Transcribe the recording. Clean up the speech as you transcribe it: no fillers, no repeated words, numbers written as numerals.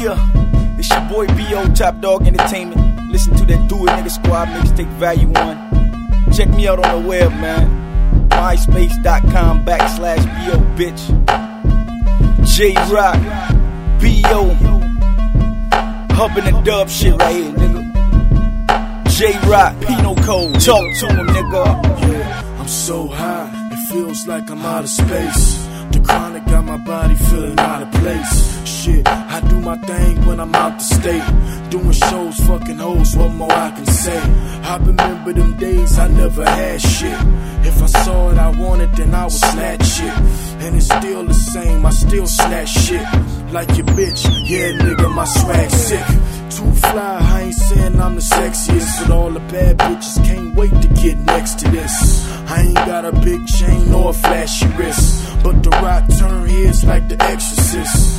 Yeah, it's your boy B.O. Top Dog Entertainment. Listen to that Do It Nigga Squad mixtape Value 1. Check me out on the web, man. MySpace.com/B.O. bitch. J-Rock, B.O. Hubbin' and dub shit right here, nigga. J-Rock, Pino Code. Talk to him, nigga. Yeah, I'm so high, it feels like I'm out of space. The chronic got my body feeling out of place. Shit, I do my thing when I'm out the state. Doing shows, fucking hoes, what more I can say? I remember them days I never had shit. If I saw it, I wanted, then I would snatch it. And it's still the same, I still snatch shit. Like your bitch, yeah nigga, my swag sick. Too fly, I ain't saying I'm the sexiest, but all the bad bitches can't wait to get next to this. I ain't got a big chain or a flashy wrist, but the rock turn heads like the Exorcist.